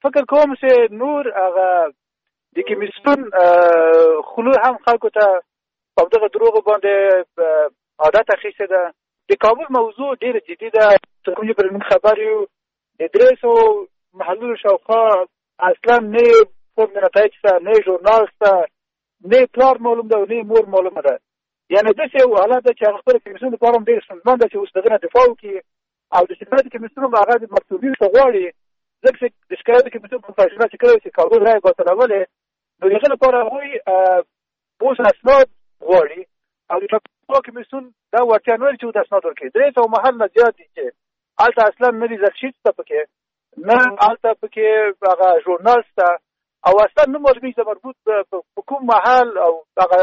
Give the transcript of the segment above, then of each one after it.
فکر کوم چې نور هغه د کمیسیون خلو هم خلکو ته په دغه دروغو باندې عادت اخیستې ده. د کابل موضوع ډېره جدي ده. تر کومې پورې موږ خبر یو د 300 محلونو شاوخوا اصلا نه فورم د نتایج شته، نه ژورنال شته، نه پلار معلوم ده او نه مور معلومه ده. یعنې داسې یو حالت ده چې هغه خپله کمیسیون دپاره هم ډېر ستونزمن ده چې اوس دغه نه دفاع وکړي او د شکایت کمیسیون هم هغه د مکتوبي ورته غواړي. ځکه چې د شکایت کمیسیون په فیصله چې کړی چې کابل رایې باطلولې، نو د هغه لپاره هغوی اوس اسناد غواړي او د دفاع کمیسیون دا وړتیا نه لري چې د اسناد ورکړي. 300 محل نه زیات دي چې هلته اصلا نه ریزلټ شیټ شته پکې، نه هلته پکې هغه ژورنال شته او اصلا نه معلومېږي چې مربوط په کوم محل او هغه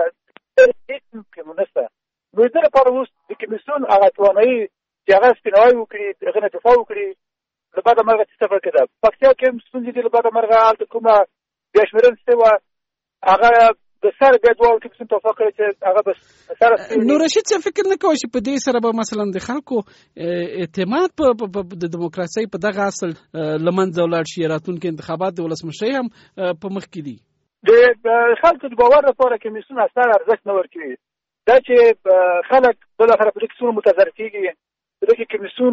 هېڅ کې نشته. نو د دې لپاره اوس د کمیسیون هغه توانایي چې هغه سپیناوی وکړي، د هغه نه دفاع وکړي، له بده مرغه څه صفر کې ده. پکتیا کې هم ستونزې دي، له بده مرغه هلته کومه بیا شمېرل شوې وه هغه د سر بیا دواړو کمیسیون توافق کړی چې هغه به سره نو رشید څه فکر نه کوي چې په دې سره به مثلا د خلکو اعتماد په د دیموکراسۍ په دغه اصل له منځه ولاړ شي؟ راتلونکي انتخابات د ولسمشرۍ هم په مخ کې دي. د خلکو د باور لپاره کمیسیون اصلا ارزښت نه ورکوي. دا چې خلک بالاخره په دې کې څومره متضرر کېږي، په دې کې کمیسیون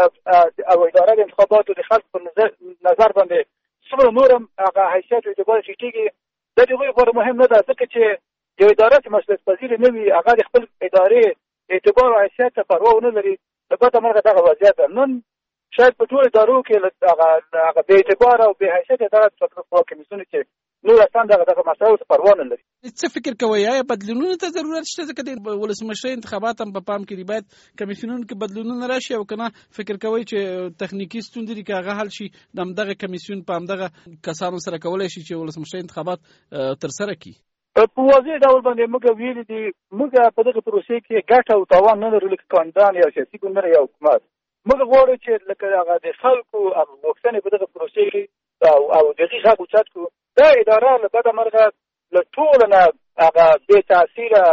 او اداره د انتخاباتو د خلکو په نظر باندې څومره نور هم هغه حیثیت او اعتبار ټیټېږي، دا د هغوی لپاره مهم نه ده. ځکه چې یو اداره چې مسؤلیت پذیره نه وي، هغه د خپل ادارې اعتبار او حیثیت ته پروا ونه لري، له بده مرغه دغه وضعیت ده. نن شاید په ټولو ادارو کې هغه بې اعتبار او بې حیثیت اداره په کمیسیون کې نور اصلا دغه مسایلو ته پروا نه لري. څه فکر کوئ آیا بدلونونو ته ضرورت شته؟ ځکه د ولسمشرۍ انتخابات هم په پام کې دي، باید کمیسیونونو کې بدلونونه راشي او کنه فکر کوئ چې تخنیکی ستونزې دي که هغه حل شي د همدغه کمیسیون په همدغه کسانو سره کولی شي چې ولسمشرۍ انتخابات ترسره کړي؟ په واضح ډول باندې موږ ویلي دي موږ په دغه پروسې کې ګټه او تاوان نه لرو لکه کاندیدان یا سیاسي ګوندونه یا حکومت. موږ غواړو چې لکه هغه د خلکو هغه غوښتنې په دغه پروسې کې او د هغې غږ اوچت کړو. دا اداره له بده مرغه له ټولو نه هغه بې تاثیره،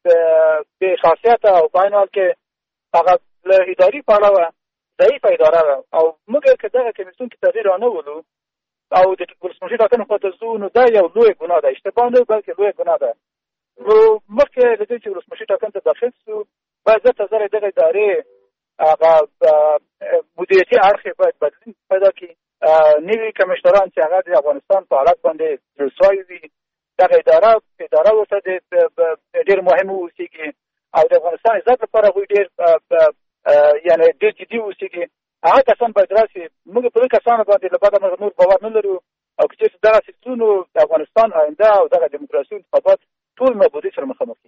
بې خاصیته او په عین حال کې هغه له اداري پلوه ضعیفه اداره ده او موږ که دغه کمیسیون کې تغییر رانهولو او د ولسمشرۍ ټاکنې خواته ځو، نو دا یو لوی ګناه ده، اشتباه نه بلکې لوی ګناه ده. نو مخکې له دې چې ولسمشرۍ ټاکنې ته داخل شو، باید زر ته زر دغه ادارې هغه مدیریتي اړخ یې باید بدلون پیدا کړي. نوي کمشنران چې هغه د افغانستان په حالت باندې جوړ شوي وي، دغه اداره ورته ډېر مهم واوسېږي او د افغانستان عزت لپاره هغوی ډېر یعنې ډېر جدي واوسېږي. هغه کسان باید راشي. موږ په دې کسانو باندې له بده مرغه نور باور نه لرو او که چېرته دغسې څو، نو د افغانستان آینده او دغه دیموکراسي انتخابات ټول نابودۍ سره مخامخ